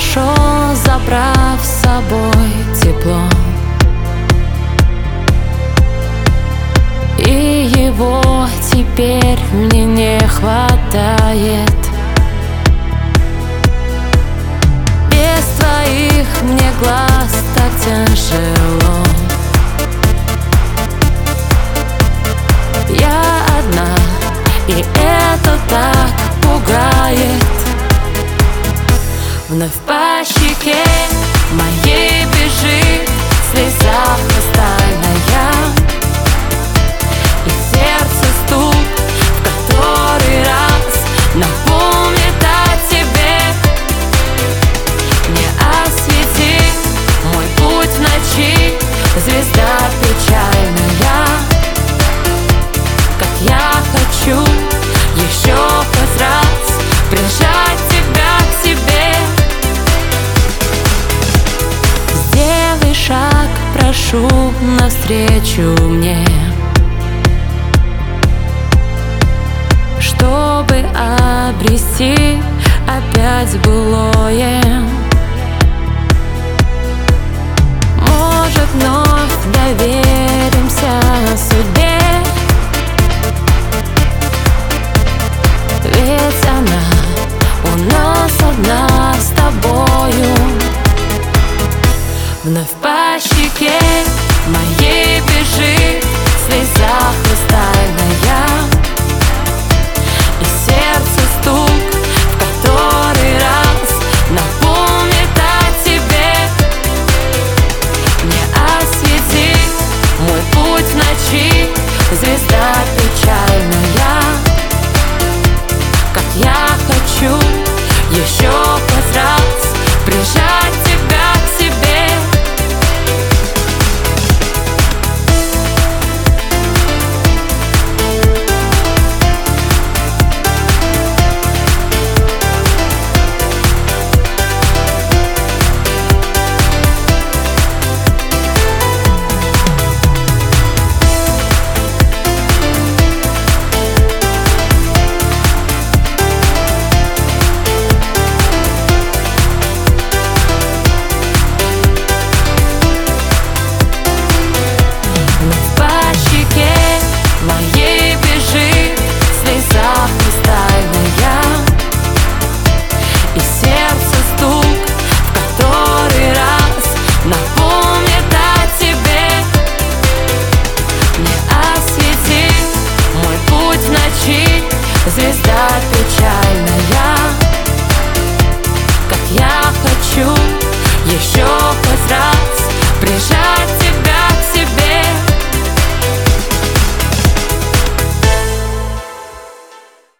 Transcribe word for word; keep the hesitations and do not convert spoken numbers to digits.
ушел, забрав с собой тепло, и его теперь мне не хватает. Без твоих мне глаз так тяжело. Я одна, и это так пугает. Вновь по щеке моей бежит слеза хрустальная, и сердце стук в который раз напомнит о тебе. Не освети мой путь в ночи звезда печальная, как я хочу еще хоть раз прижать тебя к себе. Сделай шаг, прошу, навстречу мне, чтобы обрести опять былое. Может, вновь доверимся судьбе, ведь она у нас одна с тобою. Вновь по щеке моей бежит слеза хрустальная, и сердце стук в который раз напомнит о тебе. Не освети мой путь в ночи звезда печальная, как я хочу еще хоть раз прижать тебя к себе. Звезда печальная, как я хочу еще хоть раз